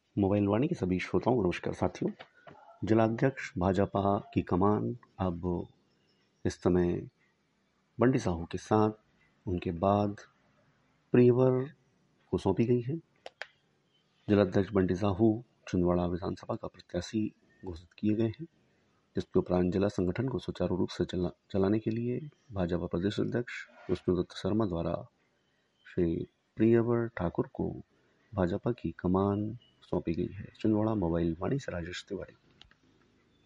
Mobile वाणी के सभी श्रोताओं को नमस्कार साथियों। जिलाध्यक्ष भाजपा की कमान अब इस समय बंटी साहू के साथ उनके बाद प्रियवर को सौंपी गई है। जिलाध्यक्ष बंटी साहू छिंदवाड़ा विधानसभा का प्रत्याशी घोषित किए गए हैं, जिसके उपरांत जिला संगठन को सुचारू रूप से चलाने के लिए भाजपा प्रदेश अध्यक्ष विष्णुदत्त शर्मा द्वारा श्री प्रियवर ठाकुर को भाजपा की कमान सौंपी गई है। छिंदवाड़ा मोबाइल वाणी से राजेश तिवारी।